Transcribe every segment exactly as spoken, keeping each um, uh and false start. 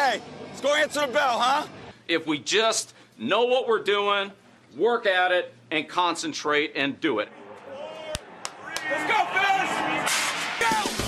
Hey, let's go answer the bell, huh? If we just know what we're doing, work at it, and concentrate and do it. Let's go, fellas! Go!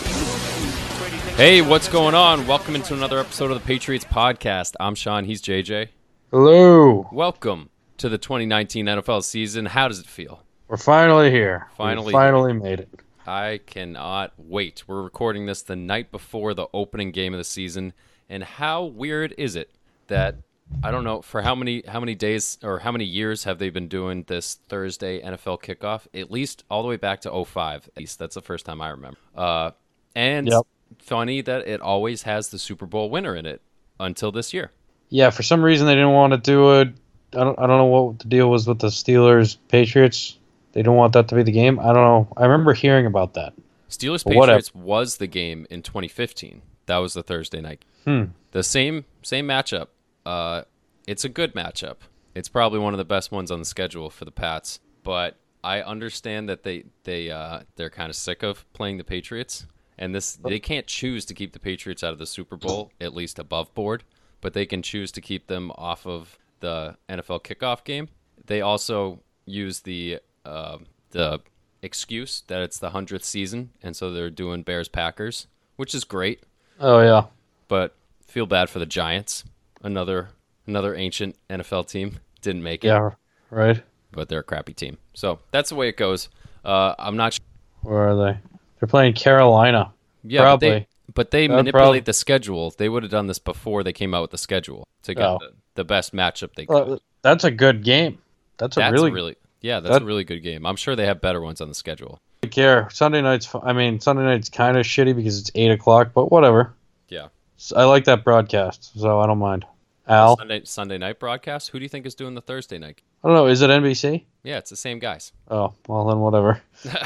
Hey, what's going on? Welcome into another episode of the Patriots Podcast. I'm Sean, he's J J. Hello. Welcome to the twenty nineteen N F L season. How does it feel? We're finally here. Finally we finally made it. I cannot wait. We're recording this the night before the opening game of the season. And how weird is it that, I don't know, for how many how many days or how many years have they been doing this Thursday N F L kickoff? At least all the way back to oh five. At least that's the first time I remember. Uh, and Yep. funny that it always has the Super Bowl winner in it until this year. Yeah, for some reason they didn't want to do it. I don't, I don't know what the deal was with the Steelers Patriots. They don't want that to be the game. I don't know. I remember hearing about that. Steelers But whatever. Patriots was the game in twenty fifteen. That was the Thursday night. Hmm. The same same matchup. Uh, it's a good matchup. It's probably one of the best ones on the schedule for the Pats. But I understand that they they uh, they're kind of sick of playing the Patriots, and this they can't choose to keep the Patriots out of the Super Bowl, at least above board. But they can choose to keep them off of the N F L kickoff game. They also use the uh, the excuse that it's the hundredth season, and so they're doing Bears Packers, which is great. Oh, yeah. But feel bad for the Giants. Another another ancient N F L team didn't make it. Yeah, right. But they're a crappy team. So that's the way it goes. Uh, I'm not sure. Where are they? They're playing Carolina. Yeah, Probably. But they, but they That manipulate prob- the schedule. They would have done this before they came out with the schedule to get Oh. the, the best matchup they could. Well, that's a good game. That's a that's really, a really yeah, that's that- a really good game. I'm sure they have better ones on the schedule. good care. Sunday night's. fu- I mean, Sunday night's kind of shitty because it's eight o'clock, but whatever. Yeah. S- I like that broadcast, so I don't mind. Al, Sunday Sunday night broadcast. Who do you think is doing the Thursday night? I don't know. Is it N B C? Yeah, it's the same guys. Oh, well then, whatever.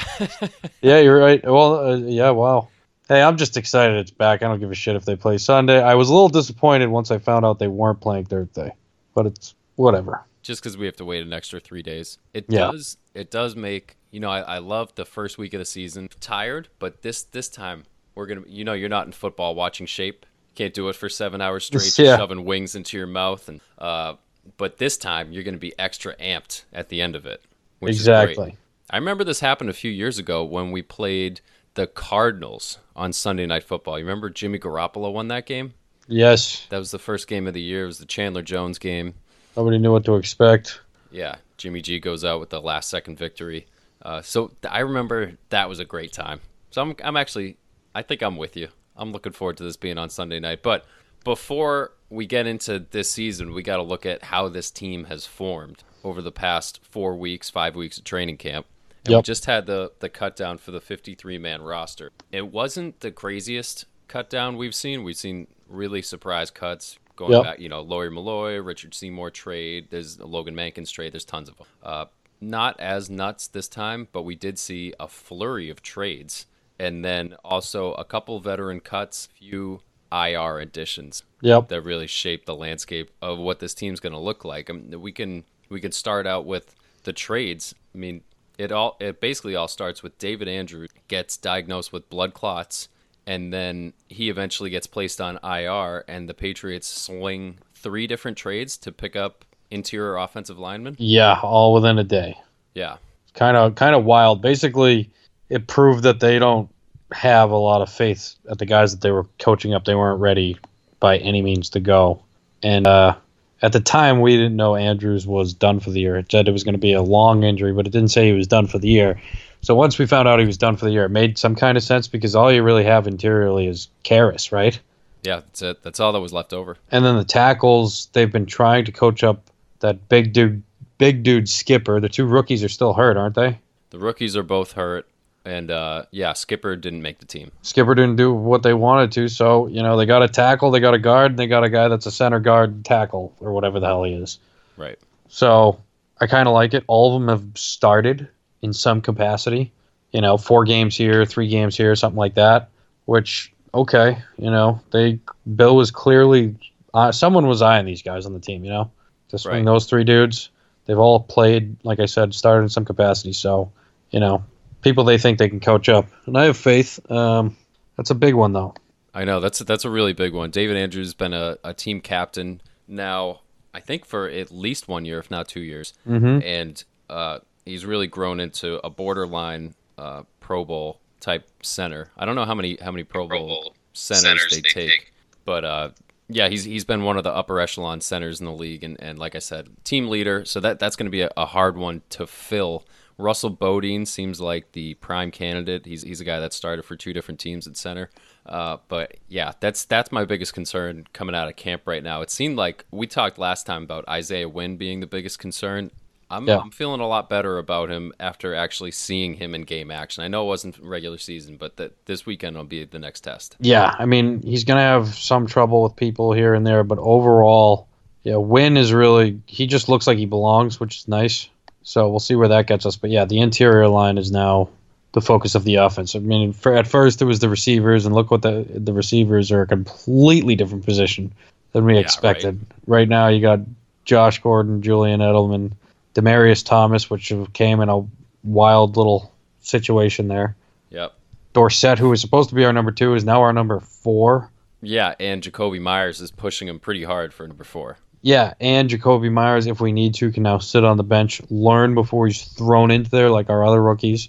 Yeah, you're right. Well, uh, yeah, wow. Hey, I'm just excited it's back. I don't give a shit if they play Sunday. I was a little disappointed once I found out they weren't playing Thursday, but it's whatever. Just because we have to wait an extra three days. It Yeah. does it does make, you know, I, I love the first week of the season. Tired, but this this time we're going to, you know, you're not in football watching shape. Can't do it for seven hours straight, just Yeah. shoving wings into your mouth. And uh, But this time you're going to be extra amped at the end of it, which is great. Exactly. I remember this happened a few years ago when we played the Cardinals on Sunday Night Football. You remember Jimmy Garoppolo won that game? Yes. That was the first game of the year. It was the Chandler Jones game. Nobody knew what to expect. Yeah, Jimmy G goes out with the last second victory. Uh, so th- I remember that was a great time. So I'm, I'm actually, I think I'm with you. I'm looking forward to this being on Sunday night. But before we get into this season, we got to look at how this team has formed over the past four weeks, five weeks of training camp. And we Yep. just had the, the cut down for the fifty-three man roster. It wasn't the craziest cut down we've seen. We've seen really surprise cuts going Yep. back, you know, Lawyer Malloy, Richard Seymour trade. There's a Logan Mankins trade. There's tons of them. Uh, not as nuts this time, but we did see a flurry of trades. And then also a couple veteran cuts, few I R additions Yep. that really shape the landscape of what this team's going to look like. I mean, we can we can start out with the trades. I mean, it all it basically all starts with David Andrews gets diagnosed with blood clots, and then he eventually gets placed on I R, and the Patriots swing three different trades to pick up interior offensive linemen. Yeah, all within a day. Yeah, Kind of, kind of wild. Basically, it proved that they don't have a lot of faith at the guys that they were coaching up. They weren't ready by any means to go. And uh, at the time, we didn't know Andrews was done for the year. It said it was going to be a long injury, but it didn't say he was done for the year. So once we found out he was done for the year, it made some kind of sense because all you really have interiorly is Karras, right? yeah, that's it. That's all that was left over. And then the tackles, they've been trying to coach up that big dude, big dude Skipper. The two rookies are still hurt, aren't they? The rookies are both hurt, and uh, yeah, Skipper didn't make the team. Skipper didn't do what they wanted to, so, you know, they got a tackle, they got a guard, and they got a guy that's a center guard tackle, or whatever the hell he is. Right. So I kind of like it. All of them have started in some capacity. You know, four games here, three games here, something like that, which, okay, you know, they Bill was clearly, uh, someone was eyeing these guys on the team, you know, to swing Right. those three dudes. They've all played, like I said, started in some capacity, so, you know, people they think they can coach up. And I have faith. Um, that's a big one, though. I know that's that's a really big one. David Andrews has been a, a team captain now, I think for at least one year, if not two years, Mm-hmm. and uh, he's really grown into a borderline uh, Pro Bowl type center. I don't know how many how many Pro Bowl, Pro Bowl centers, centers they, they take, take, but uh, yeah, he's he's been one of the upper echelon centers in the league, and, and like I said, team leader. So that that's going to be a, a hard one to fill. Russell Bodine seems like the prime candidate. He's he's a guy that started for two different teams at center. Uh, but yeah, that's that's my biggest concern coming out of camp right now. It seemed like we talked last time about Isaiah Wynn being the biggest concern. I'm yeah. I'm feeling a lot better about him after actually seeing him in game action. I know it wasn't regular season, but that this weekend will be the next test. Yeah, I mean he's gonna have some trouble with people here and there, but overall, yeah, Wynn is really he just looks like he belongs, which is nice. So we'll see where that gets us. But yeah, the interior line is now the focus of the offense. I mean, for, at first it was the receivers, and look what the the receivers are a completely different position than we yeah, expected. Right. right now, you got Josh Gordon, Julian Edelman, Demarius Thomas, which came in a wild little situation there. Yep. Dorsett, who was supposed to be our number two, is now our number four. Yeah, and Jacoby Myers is pushing him pretty hard for number four. Yeah, and Jacoby Myers, if we need to, can now sit on the bench, learn before he's thrown into there like our other rookies.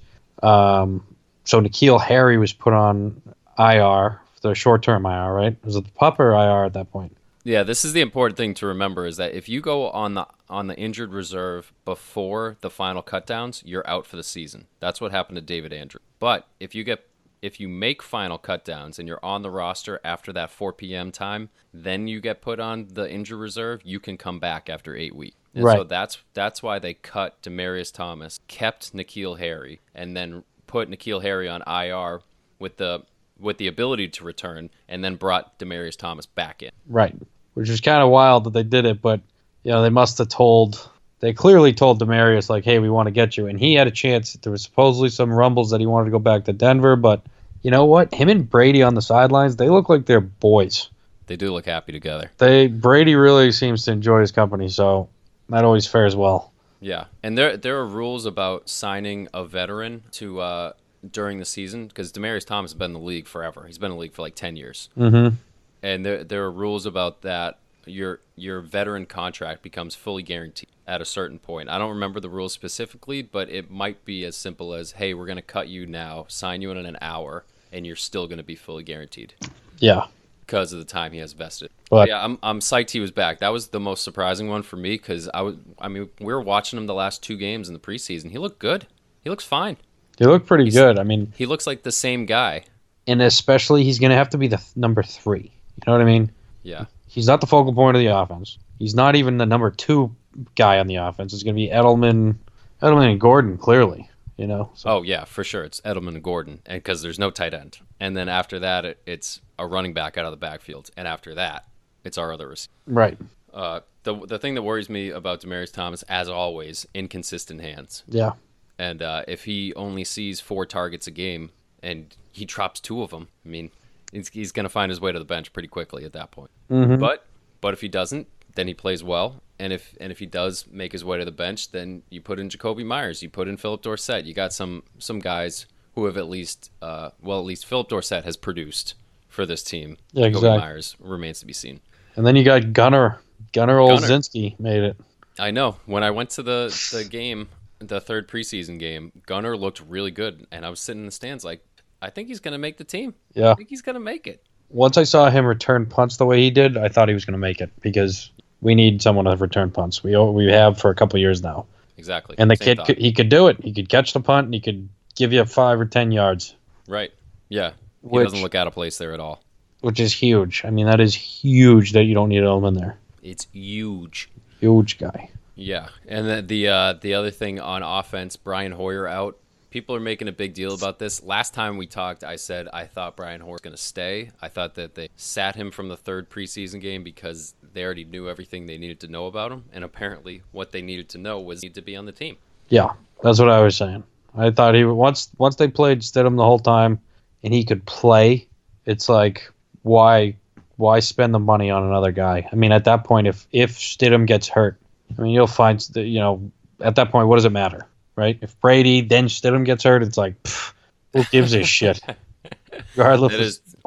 Um, so N'Keal Harry was put on I R, the short-term I R, right? Was it the pup or I R at that point? Yeah, this is the important thing to remember is that if you go on the on the injured reserve before the final cutdowns, you're out for the season. That's what happened to David Andrews. But if you get if you make final cutdowns and you're on the roster after that four p.m. time, then you get put on the injured reserve, you can come back after eight weeks. And right. so that's that's why they cut Demarius Thomas, kept N'Keal Harry, and then put N'Keal Harry on I R with the with the ability to return, and then brought Demarius Thomas back in. Right, which is kind of wild that they did it, but you know they must have told, they clearly told Demarius like, hey, we want to get you, and he had a chance. There was supposedly some rumbles that he wanted to go back to Denver, but you know what? Him and Brady on the sidelines, they look like they're boys. They do look happy together. They Brady really seems to enjoy his company, so that always fares well. Yeah, and there there are rules about signing a veteran to uh, during the season because Demarius Thomas has been in the league forever. He's been in the league for like ten years, mm-hmm. and there there are rules about that. Your your veteran contract becomes fully guaranteed at a certain point. I don't remember the rules specifically, but it might be as simple as, hey, we're going to cut you now, sign you in an hour, and you're still going to be fully guaranteed. Yeah. Because of the time he has vested. But yeah, I'm I'm psyched he was back. That was the most surprising one for me because I was I mean we were watching him the last two games in the preseason. He looked good. He looks fine. He looked pretty He's, good. I mean, he looks like the same guy. And especially he's going to have to be the th- number three. You know what I mean? Yeah. He's not the focal point of the offense. He's not even the number two guy on the offense. It's going to be Edelman, Edelman and Gordon, clearly. You know. So. Oh yeah, for sure. It's Edelman and Gordon, and because there's no tight end, and then after that, it, it's a running back out of the backfield, and after that, it's our other receiver. Right. Uh, the the thing that worries me about Demarius Thomas, as always, inconsistent hands. Yeah. And uh, if he only sees four targets a game and he drops two of them, I mean, he's, he's going to find his way to the bench pretty quickly at that point. Mm-hmm. But but if he doesn't, then he plays well. And if and if he does make his way to the bench, then you put in Jacoby Myers, you put in Philip Dorsett. You got some some guys who have at least, uh, well, at least Philip Dorsett has produced for this team. Yeah, Jacoby exactly. Myers remains to be seen. And then you got Gunnar. Gunnar Olszynski made it. I know. When I went to the, the game, the third preseason game, Gunnar looked really good. And I was sitting in the stands like, I think he's going to make the team. Yeah. I think he's going to make it. Once I saw him return punts the way he did, I thought he was going to make it because we need someone to return punts. We we have for a couple of years now. Exactly. And the Same kid, thought. could, he could do it. He could catch the punt and he could give you five or ten yards. Right. Yeah. He Which, doesn't look out of place there at all. Which is huge. I mean, that is huge that you don't need Edelman there. It's huge. Huge guy. Yeah. And the the, uh, the other thing on offense, Brian Hoyer out. People are making a big deal about this. Last time we talked, I said I thought Brian Hoyer was going to stay. I thought that they sat him from the third preseason game because they already knew everything they needed to know about him. And apparently what they needed to know was he needed to be on the team. Yeah, that's what I was saying. I thought he once once they played Stidham the whole time and he could play, it's like, why why spend the money on another guy? I mean, at that point, if, if Stidham gets hurt, I mean, you'll find, that, you know, at that point, what does it matter? Right? If Brady, then Stidham gets hurt, it's like, pff, who gives a shit? Regardless, That is, of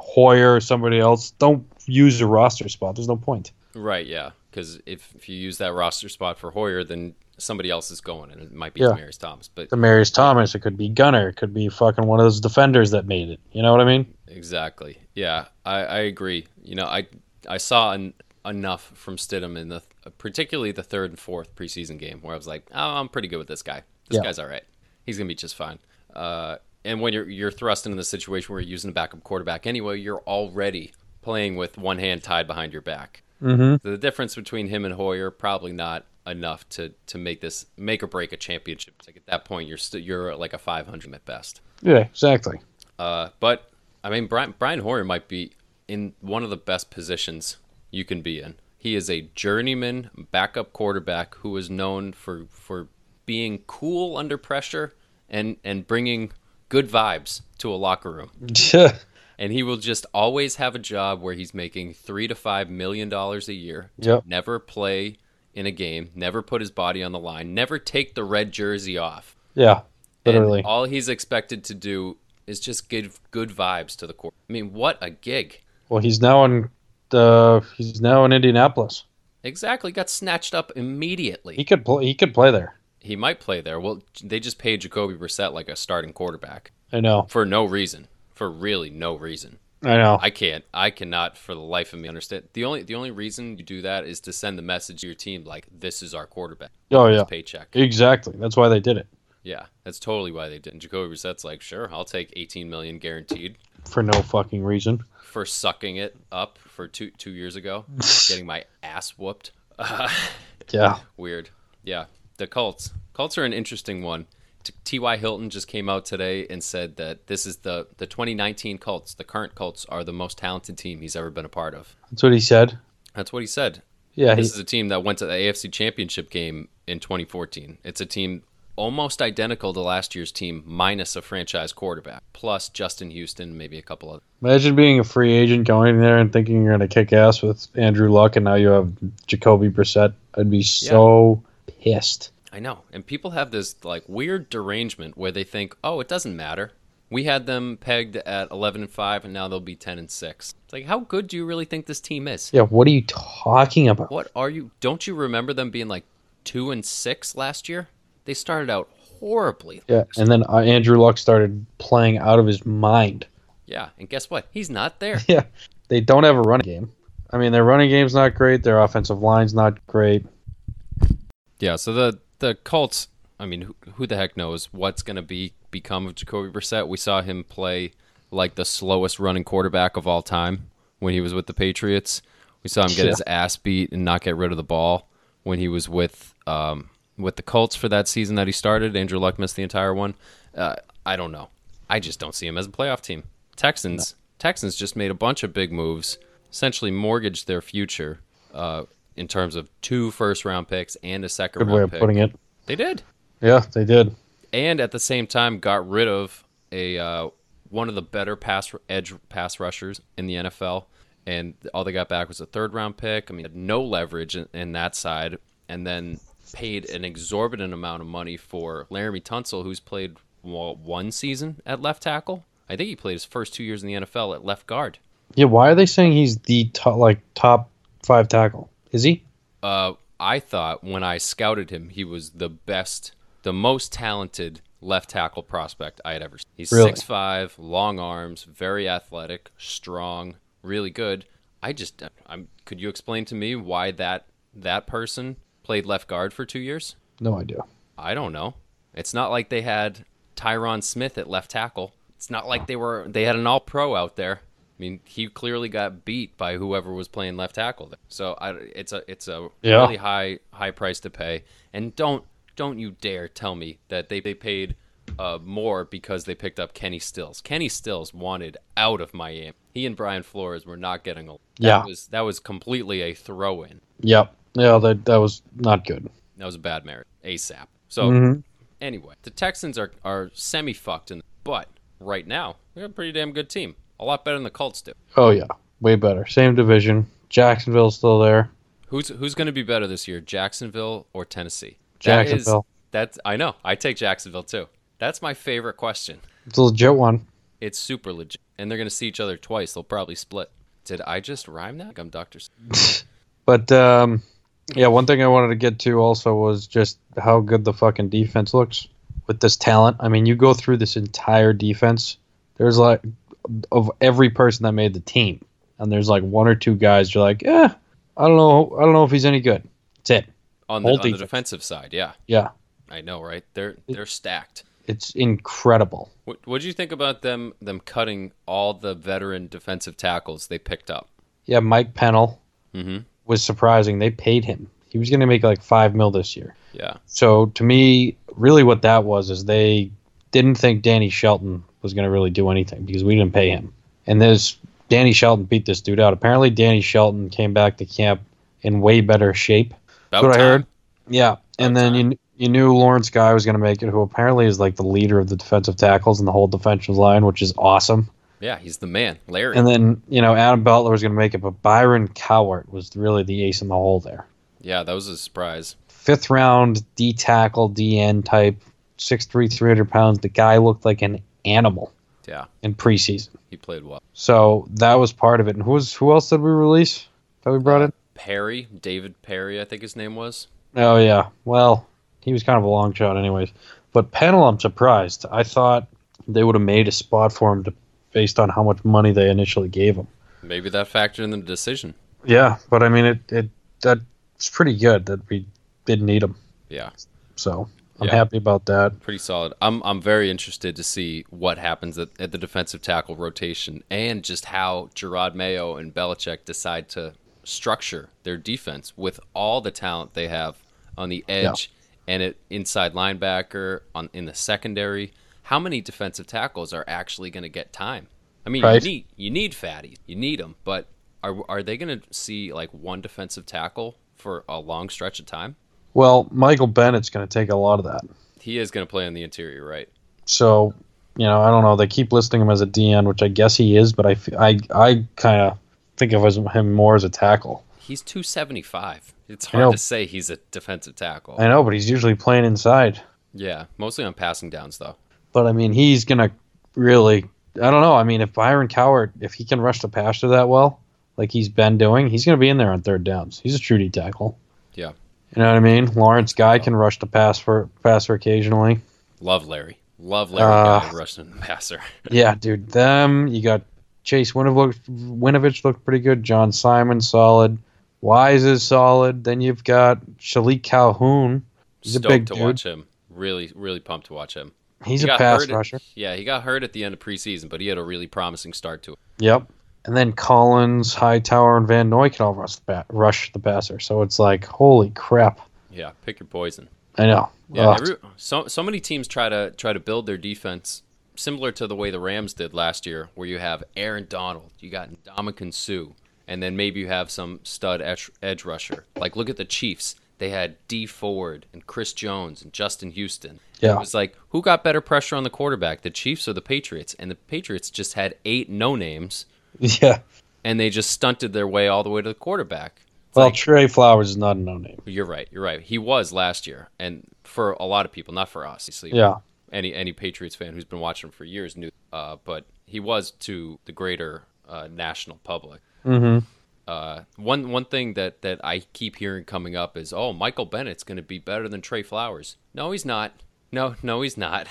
Hoyer or somebody else, don't use a roster spot. There's no point. Right, yeah. Because if, if you use that roster spot for Hoyer, then somebody else is going, and it might be Yeah. Demaryius Thomas. But Demaryius Thomas, it could be Gunner, it could be fucking one of those defenders that made it. You know what I mean? exactly. Yeah, I, I agree. You know, I I saw en- enough from Stidham in the particularly the third and fourth preseason game where I was like, oh, I'm pretty good with this guy. This Yeah. guy's all right. He's gonna be just fine. Uh, and when you're you're thrust into the situation where you're using a backup quarterback anyway, you're already playing with one hand tied behind your back. Mm-hmm. So the difference between him and Hoyer probably not enough to, to make this make or break a championship. It's like at that point you're still you're like a five hundred at best. Yeah, exactly. Uh, but I mean Brian Brian Hoyer might be in one of the best positions you can be in. He is a journeyman backup quarterback who is known for for being cool under pressure and and bringing good vibes to a locker room. And he will just always have a job where he's making three to five million dollars a year. To Yep. never play in a game, never put his body on the line, never take the red jersey off. Yeah, literally. And all he's expected to do is just give good vibes to the court. I mean, what a gig! Well, he's now in the he's now in Indianapolis. Exactly, got snatched up immediately. He could play. He could play there. He might play there. Well, they just paid Jacoby Brissett like a starting quarterback I know. for no reason, for really no reason. I know. I can't. I cannot, for the life of me, understand. The only the only reason you do that is to send the message to your team, like this is our quarterback. Oh, His yeah. paycheck. Exactly. That's why they did it, Yeah, that's totally why they did. And Jacoby Brissett's like, sure, I'll take eighteen million guaranteed for no fucking reason. for sucking it up for two two years ago, getting my ass whooped. Uh, Yeah. weird. Yeah, the Colts. Colts are an interesting one. T Y. Hilton just came out today and said that this is the, the twenty nineteen Colts, the current Colts, are the most talented team he's ever been a part of. That's what he said. That's what he said. Yeah. He, This is a team that went to the A F C Championship game in twenty fourteen. It's a team almost identical to last year's team, minus a franchise quarterback, plus Justin Houston, maybe a couple of. imagine being a free agent going there and thinking you're going to kick ass with Andrew Luck, and now you have Jacoby Brissett. I'd be so pissed. I know. And people have this like weird derangement where they think, oh, it doesn't matter. We had them pegged at eleven and five, and now they'll be ten and six. It's like, how good do you really think this team is? Yeah. What are you talking about? What are you? Don't you remember them being like two and six last year? They started out horribly. Yeah. And then uh, Andrew Luck started playing out of his mind. Yeah. And guess what? He's not there. Yeah. They don't have a running game. I mean, their running game's not great. Their offensive line's not great. Yeah. So the the Colts. I mean, who, who the heck knows what's going to be become of Jacoby Brissett? We saw him play like the slowest running quarterback of all time when he was with the Patriots. We saw him get Yeah. his ass beat and not get rid of the ball when he was with um, with the Colts for that season that he started. Andrew Luck missed the entire one. Uh, I don't know. I just don't see him as a playoff team. Texans. Texans just made a bunch of big moves, essentially mortgaged their future uh, in terms of two first round picks and a second Good round way of pick. putting it. They did. Yeah, they did. And at the same time got rid of a uh, one of the better pass edge pass rushers in the N F L, and all they got back was a third round pick. I mean, had no leverage in, in that side, and then paid an exorbitant amount of money for Laramie Tunsil, who's played well, one season at left tackle. I think he played his first two years in the N F L at left guard. Yeah, why are they saying he's the top, like top five tackle? Is he? Uh, I thought when I scouted him, he was the best, the most talented left tackle prospect I had ever seen. He's Really? six five, long arms, very athletic, strong, really good. I just, I'm. Could you explain to me why that that person played left guard for two years? No idea. I don't know. It's not like they had Tyron Smith at left tackle. It's not like they were they had an all pro out there. I mean, he clearly got beat by whoever was playing left tackle there. So I, it's a it's a Yeah. really high high price to pay. And don't don't you dare tell me that they, they paid uh, more because they picked up Kenny Stills. Kenny Stills wanted out of Miami. He and Brian Flores were not getting along. That Yeah. was that was completely a throw in. Yep. Yeah, that that was not good. That was a bad marriage. ASAP. So Mhm. anyway, the Texans are, are semi fucked in, but right now they're a pretty damn good team. A lot better than the Colts do. Oh yeah, way better. Same division. Jacksonville's still there. Who's who's going to be better this year, Jacksonville or Tennessee? That is- Jacksonville. that's I know. I take Jacksonville too. That's my favorite question. It's a legit one. It's super legit. and they're going to see each other twice. They'll probably split. Did I just rhyme that? Like I'm Doctor But um, yeah, one thing I wanted to get to also was just how good the fucking defense looks with this talent. I mean, you go through this entire defense. There's like of every person that made the team, and there's like one or two guys you're like, yeah, I don't know, I don't know if he's any good. That's it. On the, Whole on the defense. defensive side, yeah. Yeah, I know, right? They're they're stacked. it's incredible. What what do you think about them them cutting all the veteran defensive tackles they picked up? Yeah, Mike Pennell Mm-hmm. was surprising. They paid him. He was going to make like five mil this year. Yeah. So to me, really what that was is they didn't think Danny Shelton was going to really do anything because we didn't pay him. And this Danny Shelton beat this dude out. Apparently Danny Shelton came back to camp in way better shape. About That's what time. I heard. Yeah. And About then time. you you knew Lawrence Guy was going to make it, who apparently is like the leader of the defensive tackles and the whole defensive line, which is awesome. Yeah, he's the man, Larry. And then, you know, Adam Beltler was going to make it, but Byron Cowart was really the ace in the hole there. yeah, that was a surprise. Fifth round D tackle, D N type, six three, three hundred pounds. The guy looked like an animal Yeah, in preseason. he played well. So that was part of it. And who was who else did we release that we brought in? Perry, David Perry, I think his name was. Oh, yeah. Well, he was kind of a long shot anyways. But Pennell, I'm surprised. I thought they would have made a spot for him to, based on how much money they initially gave him. Maybe that factored in the decision. Yeah, but I mean, it, it that's pretty good that we didn't need him. Yeah, So I'm Yeah. happy about that. pretty solid. I'm I'm very interested to see what happens at, at the defensive tackle rotation and just how Gerard Mayo and Belichick decide to structure their defense with all the talent they have on the edge and at inside linebacker on in the secondary. How many defensive tackles are actually going to get time? I mean, Right. you need you need fatty, you need them, but are are they going to see like one defensive tackle for a long stretch of time? Well, Michael Bennett's going to take a lot of that. He is going to play on the interior, right? So, you know, I don't know. They keep listing him as a D N, which I guess he is, but I, f- I, I kind of think of as- him more as a tackle. He's two seventy-five. It's I know. hard to say he's a defensive tackle. I know, but he's usually playing inside. Yeah, mostly on passing downs, though. But, I mean, he's going to really, I don't know. I mean, if Byron Cowart, if he can rush the passer that well, like he's been doing, he's going to be in there on third downs. He's a true D tackle. Yeah. You know what I mean? Lawrence Guy can rush the pass for passer occasionally. Love Larry. Love Larry Uh, Guy, rushing passer. Yeah, dude. Them, you got Chase Winovich, Winovich looked pretty good. John Simon, solid. Wise is solid. Then you've got Shalik Calhoun. He's Stoked a big to dude. watch him. Really, really pumped to watch him. He's He a got pass hurt at- rusher. yeah, he got hurt at the end of preseason, but he had a really promising start to it. Yep. And then Collins, Hightower, and Van Noy can all rush the, ba- rush the passer. So it's like, holy crap. Yeah, pick your poison. I know. Yeah, Ugh. every, so so many teams try to try to build their defense similar to the way the Rams did last year, where you have Aaron Donald, you got Ndamukong Suh, and then maybe you have some stud edge, edge rusher. Like look at the Chiefs; they had D Ford and Chris Jones and Justin Houston. Yeah. It was like who got better pressure on the quarterback, the Chiefs or the Patriots? And the Patriots just had eight no names, Yeah. and they just stunted their way all the way to the quarterback. It's Well, like- Trey Flowers is not a no-name. You're right. You're right. He was last year, and for a lot of people, not for us. Obviously, Yeah. any any Patriots fan who's been watching him for years knew. Uh, but he was to the greater uh, national public. Mm-hmm. Uh, one one thing that, that I keep hearing coming up is, oh, Michael Bennett's going to be better than Trey Flowers. No, he's not. No, no, he's not.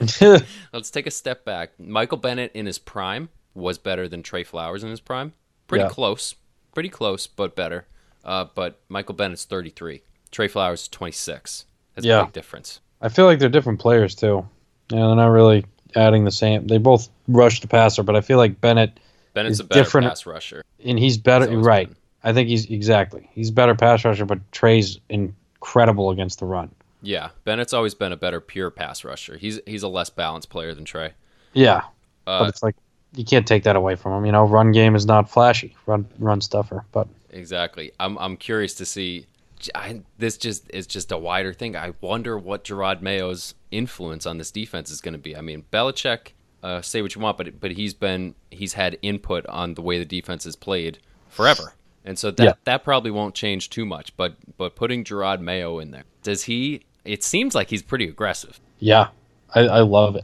Let's take a step back. Michael Bennett in his prime was better than Trey Flowers in his prime. Pretty Yeah. close. Pretty close, but better. Uh, but Michael Bennett's thirty-three. Trey Flowers is twenty-six. That's Yeah. a big difference. I feel like they're different players, too. Yeah, they're not really adding the same. They both rush the passer, but I feel like Bennett, Bennett's Is a better different- pass rusher. and he's better. He's always Right. been. I think he's exactly. He's better pass rusher, but Trey's incredible against the run. Yeah, Bennett's always been a better pure pass rusher. He's he's a less balanced player than Trey. Yeah, Uh, but it's like you can't take that away from him. You know, run game is not flashy. Run run stuffer, but Exactly. I'm I'm curious to see. I, this just is just a wider thing. I wonder what Gerard Mayo's influence on this defense is going to be. I mean, Belichick, uh, say what you want, but but he's been he's had input on the way the defense is played forever, and so that Yeah. that probably won't change too much. But but putting Gerard Mayo in there, does he? It seems like he's pretty aggressive. yeah, I, I love it.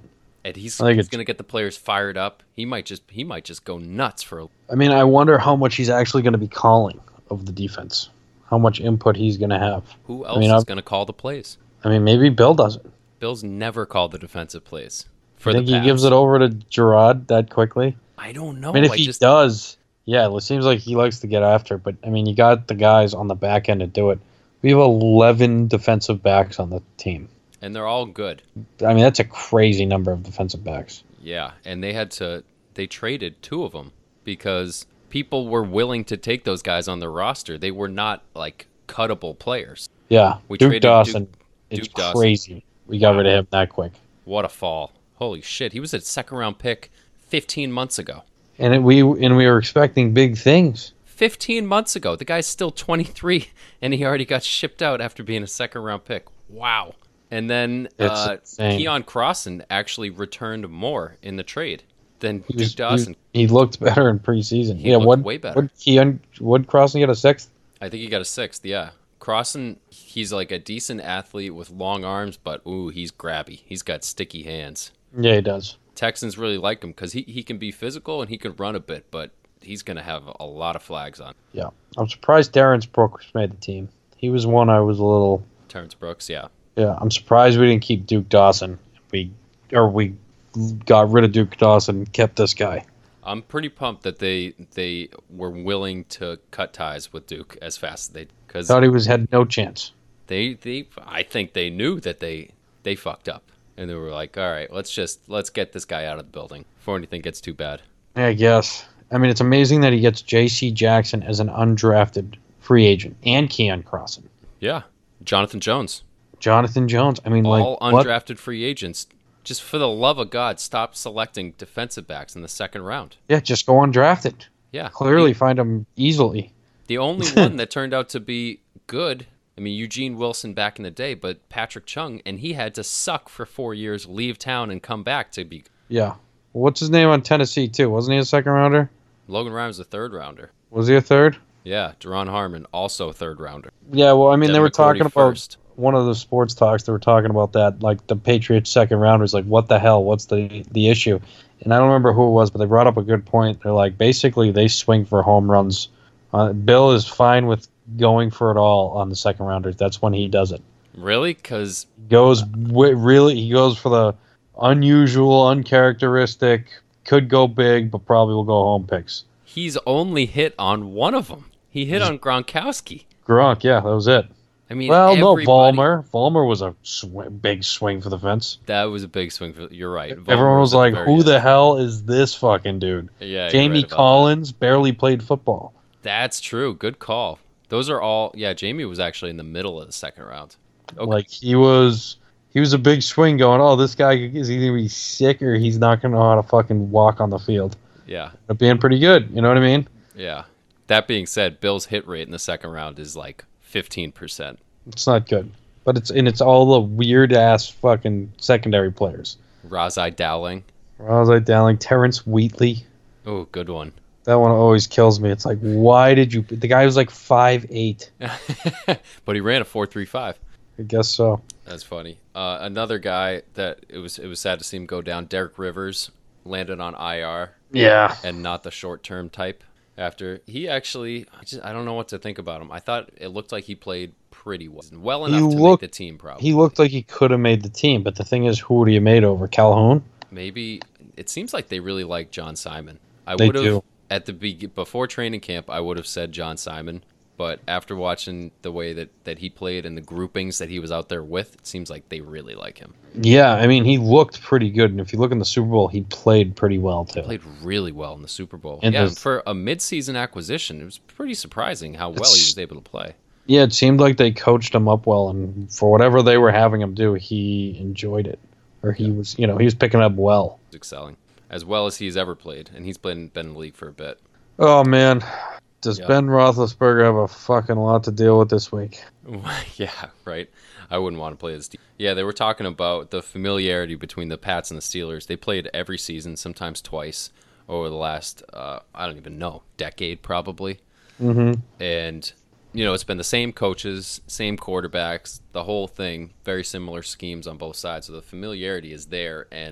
And he's, I think he's it's- going to get the players fired up. He might just he might just go nuts for a I mean, I wonder how much he's actually going to be calling of the defense. How much input he's going to have. Who else mean, is I've- going to call the plays? I mean, maybe Bill doesn't. Bill's never called the defensive plays. For I think the he Pats. gives it over to Gerard that quickly. I don't know. I mean, if I he just, does, yeah, it seems like he likes to get after. But I mean, you got the guys on the back end to do it. We have eleven defensive backs on the team. and they're all good. I mean, that's a crazy number of defensive backs. Yeah, and they had to they traded two of them because people were willing to take those guys on their roster. They were not like cuttable players. Yeah, We Duke traded Dawson. Duke- it's Duke Dawson. crazy. We got rid of him that quick. What a fall. Holy shit, he was a second round pick fifteen months ago. And it, we and we were expecting big things. fifteen months ago. The guy's still twenty-three and he already got shipped out after being a second round pick. Wow. And then It's uh, insane. Keon Crossan actually returned more in the trade than He, Duke was, Dawson. he, he looked better in preseason. He yeah, looked what way better. What Keon? What Crossing get a sixth? I think he got a sixth, yeah. Crossan, he's like a decent athlete with long arms, but ooh, he's grabby. He's got sticky hands. Yeah, he does. Texans really like him because he, he can be physical and he can run a bit, but he's going to have a lot of flags on. Yeah, I'm surprised Terrence Brooks made the team. He was one I was a little. Terrence Brooks, yeah. Yeah, I'm surprised we didn't keep Duke Dawson. We or we got rid of Duke Dawson and kept this guy. I'm pretty pumped that they they were willing to cut ties with Duke as fast as they because Thought he was had no chance. they they I think they knew that they they fucked up and they were like, all right, let's just let's get this guy out of the building before anything gets too bad. Yeah, I guess. I mean, it's amazing that he gets J C Jackson as an undrafted free agent and Keon Crossan. Yeah, Jonathan Jones, Jonathan Jones. I mean, all like what? undrafted free agents. Just for the love of God, stop selecting defensive backs in the second round. Yeah, just go undrafted. Yeah, Clearly, The, find him easily. the only one that turned out to be good. I mean, Eugene Wilson back in the day, but Patrick Chung, and he had to suck for four years, leave town, and come back to be. Yeah. What's his name on Tennessee too? Wasn't he a second rounder? Logan Rhymes, a third rounder. Was he a third? Yeah, Deron Harmon, also a third rounder. Yeah. Well, I mean, they Devin were talking McCourty about first. one of the sports talks. They were talking about that, like the Patriots second rounders. Like, what the hell? What's the the issue? And I don't remember who it was, but they brought up a good point. They're like, basically, they swing for home runs. Uh, Bill is fine with going for it all on the second rounders. That's when he does it. Really? Because Goes w- really, he goes for the unusual, uncharacteristic. Could go big, but probably will go home picks. he's only hit on one of them. He hit on Gronkowski. Gronk, yeah, that was it. I mean, Well, no, everybody- Vollmer. Vollmer was a sw- big swing for the fence. That was a big swing. For You're right. Everyone Vollmer was at like, very "Who end. the hell is this fucking dude?" Yeah, you're Jamie right about Collins barely played football. that. That's true. Good call. Those are all. Yeah, Jamie was actually in the middle of the second round. Okay. Like he was, he was a big swing. Going, "Oh, this guy is either gonna be sick or he's not gonna know how to fucking walk on the field." Yeah, But being pretty good, you know what I mean? yeah. That being said, Bill's hit rate in the second round is like fifteen percent. It's not good, but it's and it's all the weird ass fucking secondary players. Razai Dowling. Rozai Dowling, Terrence Wheatley. Oh, good one. That one always kills me. It's like, why did you? The guy was like five eight. But he ran a four three five. I guess so. That's funny. Uh, another guy that it was it was sad to see him go down. Derek Rivers landed on I R Yeah. and not the short term type. After he actually, I, just, I don't know what to think about him. I thought it looked like he played pretty well, well He enough to looked- make the team. Probably He looked like he could have made the team, but the thing is, who would he have made over Calhoun? maybe it seems like they really like John Simon. I They would have do. at the be- before training camp. I would have said John Simon, but after watching the way that, that he played and the groupings that he was out there with, it seems like they really like him. Yeah, I mean, he looked pretty good, and if you look in the Super Bowl, he played pretty well too. Played really well in the Super Bowl. And yeah, the- for a mid-season acquisition, it was pretty surprising how well It's- he was able to play. Yeah, it seemed like they coached him up well, and for whatever they were having him do, he enjoyed it, or he was, you know, he was picking up well. He's excelling as well as he's ever played, and he's been been in the league for a bit. Oh man, does Yeah. Ben Roethlisberger have a fucking lot to deal with this week? Yeah, right. I wouldn't want to play this team. Yeah, they were talking about the familiarity between the Pats and the Steelers. They played every season, sometimes twice, over the last, uh, I don't even know, decade probably. Mm-hmm. And, you know, it's been the same coaches, same quarterbacks, the whole thing, very similar schemes on both sides. So the familiarity is there. And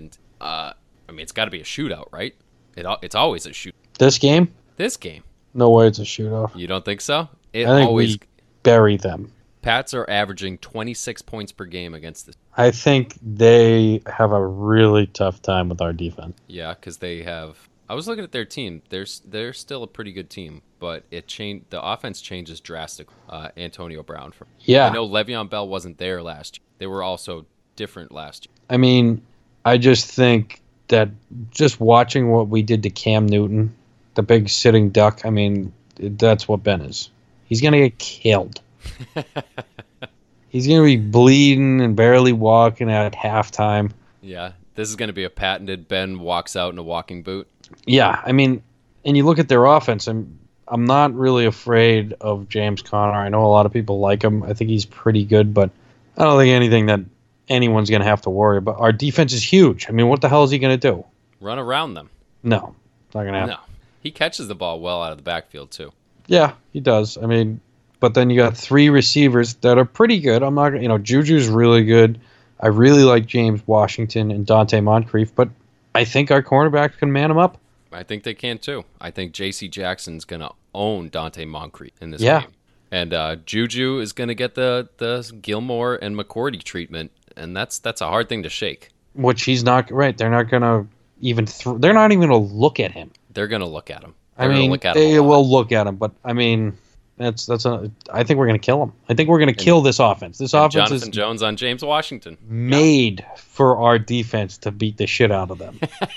Uh, I mean, it's got to be a shootout, right? It al- it's always a shoot. This game? This game, No way it's a shootout. you don't think so? It I think always. we bury them. Pats are averaging twenty-six points per game against the. I think they have a really tough time with our defense. Yeah, because they have. I was looking at their team. They're they're still a pretty good team, but it changed. The offense changes drastically. Uh, Antonio Brown. From, Yeah. I know Le'Veon Bell wasn't there last year. They were also different last year. I mean, I just think that just watching what we did to Cam Newton, the big sitting duck, I mean, that's what Ben is. He's going to get killed. He's going to be bleeding and barely walking at halftime. Yeah, this is going to be a patented Ben walks out in a walking boot. Yeah, I mean, and you look at their offense, I'm, I'm not really afraid of James Conner. I know a lot of people like him. I think he's pretty good, but I don't think anything that anyone's going to have to worry about. Our defense is huge. I mean, what the hell is he going to do? Run around them. No, not going to happen. No, he catches the ball well out of the backfield too. Yeah, he does. I mean, but then you got three receivers that are pretty good. I'm not, you know, Juju's really good. I really like James Washington and Dante Moncrief, but I think our cornerbacks can man him up. I think they can too. I think J C Jackson's going to own Dante Moncrief in this Yeah. game. And uh, Juju is going to get the, the Gilmore and McCourty treatment, and that's that's a hard thing to shake. Which he's not right. They're not going to even. Th- they're not even going to look at him. They're going to look at him. I They're gonna mean, look at him they a lot. will look at him, but I mean, that's that's a. I think we're going to kill him. I think we're going to kill this offense. This And offense Jonathan is Jones on James Washington. made for our defense to beat the shit out of them.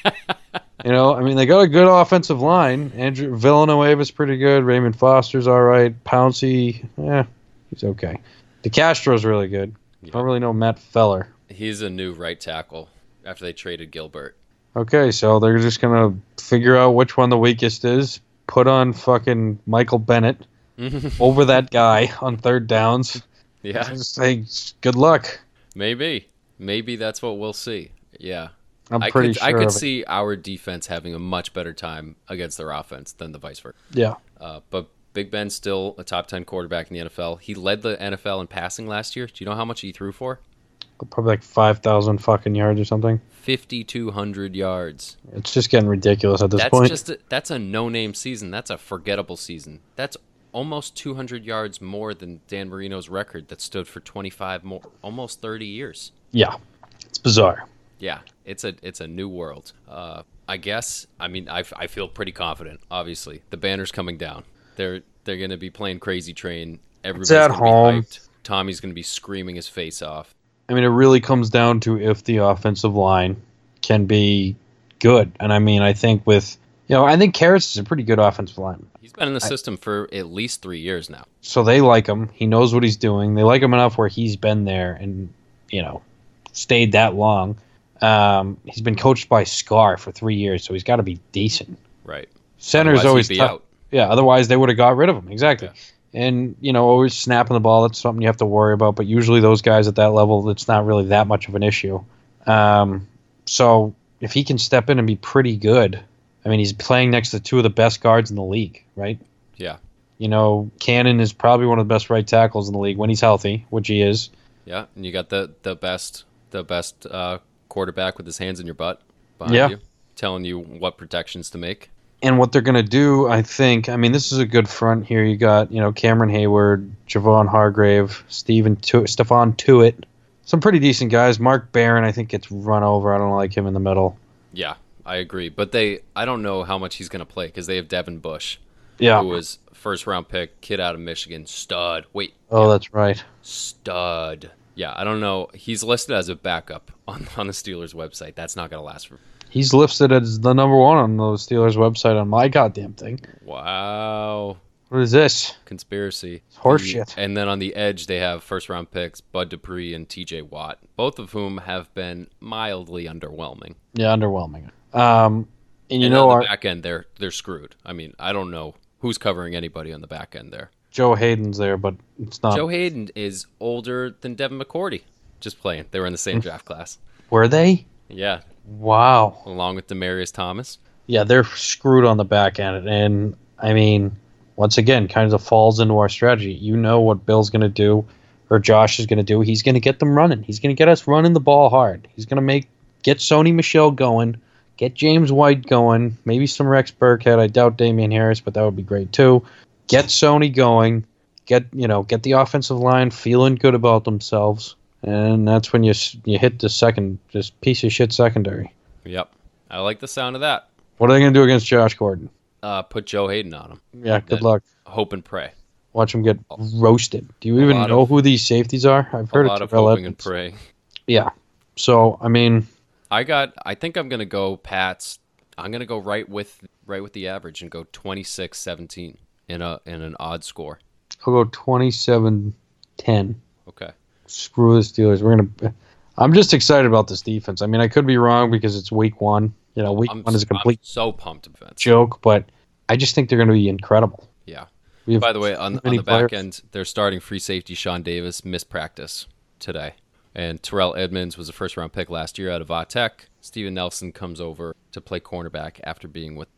You know, I mean, they got a good offensive line. Andrew Villanueva's pretty good. Raymond Foster's all right. Pouncey, eh, he's okay. DeCastro's really good. I don't really know Matt Feller. He's a new right tackle after they traded Gilbert. Okay, so they're just gonna figure out which one the weakest is. Put on fucking Michael Bennett over that guy on third downs. Yeah, Just say good luck. maybe. Maybe that's what we'll see. Yeah. I'm I pretty could, sure. I could of it. see our defense having a much better time against their offense than the vice versa. Yeah. Uh, but Big Ben's still a top ten quarterback in the N F L. He led the N F L in passing last year. Do you know how much he threw for? Probably like five thousand fucking yards or something. fifty-two hundred yards. It's just getting ridiculous at this That's point. just a, that's a no-name season. That's a forgettable season. That's almost two hundred yards more than Dan Marino's record that stood for twenty-five more, almost thirty years. Yeah. It's bizarre. Yeah, it's a it's a new world. Uh, I guess. I mean, I, I feel pretty confident. Obviously, the banner's coming down. They're they're going to be playing Crazy Train. Everybody's at gonna home. Be hyped. Tommy's going to be screaming his face off. I mean, it really comes down to if the offensive line can be good. And I mean, I think with, you know, I think Karras is a pretty good offensive lineman. He's been in the system for at least three years now. So they like him. He knows what he's doing. They like him enough where he's been there and, you know, stayed that long. Um, he's been coached by Scar for three years, so he's got to be decent. Right. Center's Otherwise, always he'd be tough. out. Yeah, otherwise they would have got rid of him. Exactly. Yeah. And, you know, always snapping the ball, that's something you have to worry about. But usually those guys at that level, it's not really that much of an issue. Um, so if he can step in and be pretty good, I mean, he's playing next to two of the best guards in the league, right? Yeah. You know, Cannon is probably one of the best right tackles in the league when he's healthy, which he is. Yeah, and you got the the best the best uh, quarterback with his hands in your butt behind Yeah. you, telling you what protections to make. And what they're going to do, I think, I mean, this is a good front here. You got, you know, Cameron Hayward, Javon Hargrave, Stephen tu- Stephon Tuitt. Some pretty decent guys. Mark Barron, I think, gets run over. I don't like him in the middle. Yeah, I agree. But they, I don't know how much he's going to play because they have Devin Bush, Yeah. who was first round pick, kid out of Michigan, stud. Wait, Oh, that's right. stud. Yeah, I don't know. He's listed as a backup on, on the Steelers website. That's not going to last for. He's listed as the number one on the Steelers website on my goddamn thing. Wow. What is this? Conspiracy. It's horseshit. The- And then on the edge, they have first round picks Bud Dupree and T J Watt, both of whom have been mildly underwhelming. Yeah, underwhelming. Um, and you and know, on our, the back end, they're they're screwed. I mean, I don't know who's covering anybody on the back end there. Joe Hayden's there, but it's not. Joe Hayden is older than Devin McCourty. Just playing. They were in the same draft class. Were they? Yeah, Wow. along with Demarius Thomas. Yeah, they're screwed on the back end. And, I mean, once again, kind of falls into our strategy. You know what Bill's going to do, or Josh is going to do. He's going to get them running. He's going to get us running the ball hard. He's going to make get Sony Michel going, get James White going, maybe some Rex Burkhead. I doubt Damian Harris, but that would be great too. Get Sony going, get you know get the offensive line feeling good about themselves, and that's when you you hit the second this piece of shit secondary. Yep, I like the sound of that. What are they going to do against Josh Gordon? Uh, put Joe Hayden on him. Yeah, good Then luck. Hope and pray. Watch him get roasted. Do you A even lot know of- who these safeties are? I've heard A lot of of Terrell hoping and Edmonds. praying. Yeah. So I mean, I got. I think I'm gonna go Pats. I'm gonna go right with right with the average and go twenty-six seventeen in a in an odd score. I'll go twenty-seven ten. Okay. Screw the Steelers. We're gonna. I'm just excited about this defense. I mean, I could be wrong because it's week one. You know, week I'm, one is a complete I'm so pumped. Defense. joke, but I just think they're going to be incredible. Yeah. We have By the way, on, too on many the back players. end, they're starting free safety Sean Davis missed practice today. And Terrell Edmonds was a first round pick last year out of Vatech. Steven Nelson comes over to play cornerback after being with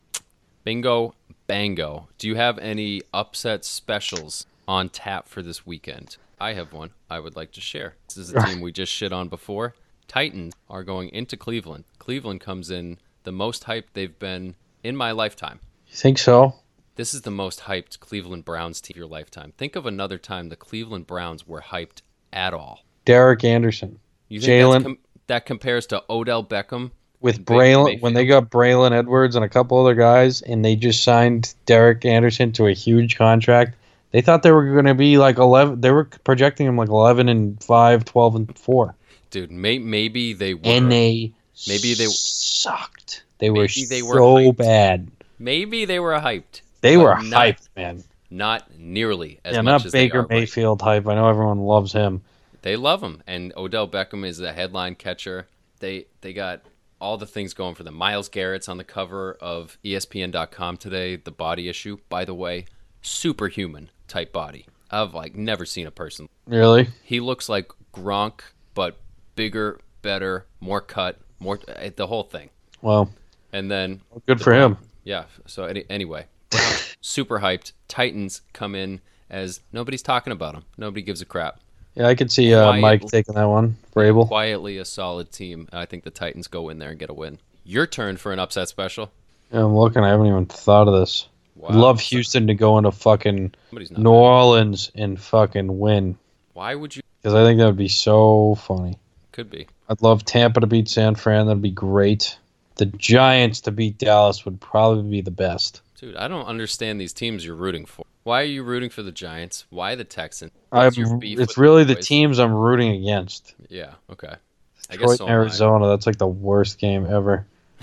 Bingo Bango. Do you have any upset specials on tap for this weekend? I have one I would like to share. This is a team we just shit on before. Titans are going into Cleveland. Cleveland comes in the most hyped they've been in my lifetime. You think so? This is the most hyped Cleveland Browns team of your lifetime. Think of another time the Cleveland Browns were hyped at all. Derek Anderson. You think that's Jalen com- that compares to Odell Beckham? with and Baker Braylon Mayfield? when they got Braylon Edwards and a couple other guys, and they just signed Derek Anderson to a huge contract. They thought they were going to be like eleven. They were projecting him like eleven and five, twelve and four, Dude, may- maybe they were. and they Maybe they- sucked. They were Maybe they were so hyped. bad. Maybe they were hyped. They but were not, hyped, man. Not nearly as Yeah, much not as Baker they are right. Mayfield hype. I know everyone loves him. They love him, and Odell Beckham is the headline catcher. They they got all the things going for them. Myles Garrett's on the cover of E S P N dot com today. The body issue, by the way, superhuman type body. I've like never seen a person. Really? He looks like Gronk, but bigger, better, more cut, more eh, the whole thing. Well, And then good the for him. yeah. So any, anyway, Browns, super hyped. Titans come in as nobody's talking about them. Nobody gives a crap. Yeah, I could see uh, Quiet- Mike taking that one. Vrabel. Quietly a solid team. I think the Titans go in there and get a win. Your turn for an upset special. Yeah, I'm looking. I haven't even thought of this. Wow. I'd love Houston to go into fucking Somebody's not New bad. Orleans and fucking win, Why would you? because I think that would be so funny. Could be. I'd love Tampa to beat San Fran. That'd be great. The Giants to beat Dallas would probably be the best. Dude, I don't understand these teams you're rooting for. Why are you rooting for the Giants? Why the Texans? I'm, What's your beef it's with really the boys? teams I'm rooting against. Yeah, okay. I Detroit guess so and am I. Arizona. That's like the worst game ever.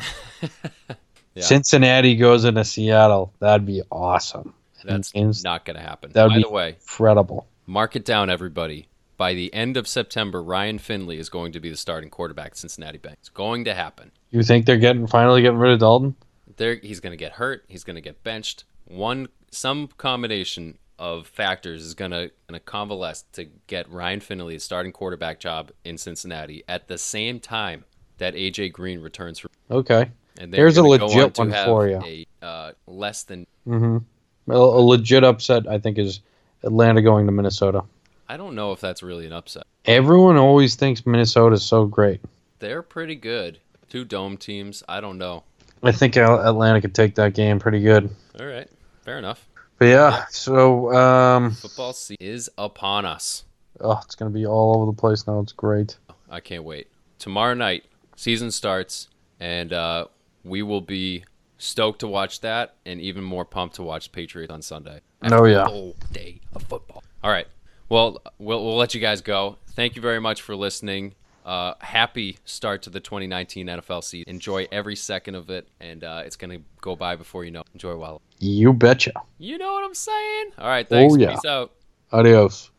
Yeah. Cincinnati goes into Seattle. That'd be awesome. That's Games- not going to happen. that would By be the way, incredible. mark it down, everybody. By the end of September, Ryan Finley is going to be the starting quarterback at Cincinnati Bengals. It's going to happen. You think they're getting finally getting rid of Dalton? There, he's going to get hurt. He's going to get benched. One, some combination of factors is going to going to convalesce to get Ryan Finley a starting quarterback job in Cincinnati at the same time that A J Green returns from. Okay. And they're Here's a gonna go legit on to one have for you. A uh, less than Mm-hmm. A, a legit upset, I think, is Atlanta going to Minnesota. I don't know if that's really an upset. Everyone always thinks Minnesota's so great. They're pretty good. Two dome teams. I don't know. I think Al- Atlanta could take that game pretty good. All right, fair enough. But yeah, so um, Football season is upon us. oh, it's gonna be all over the place now. It's great. I can't wait. Tomorrow night, season starts, and uh, we will be stoked to watch that, and even more pumped to watch Patriots on Sunday. Oh, yeah. A whole day of football. All right. Well, we'll we'll let you guys go. Thank you very much for listening. Uh, happy start to the twenty nineteen N F L season. Enjoy every second of it, and uh, it's gonna go by before you know. Enjoy while You betcha. you know what I'm saying. All right. Thanks. Oh, yeah. Peace out. Adios.